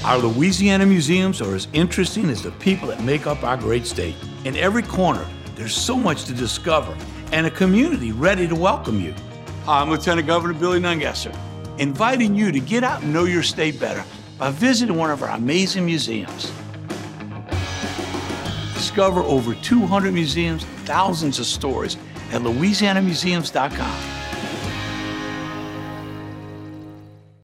Our Louisiana museums are as interesting as the people that make up our great state. In every corner, there's so much to discover and a community ready to welcome you. Hi, I'm Lieutenant Governor Billy Nungesser, inviting you to get out and know your state better by visiting one of our amazing museums. Discover over 200 museums, thousands of stories at louisianamuseums.com.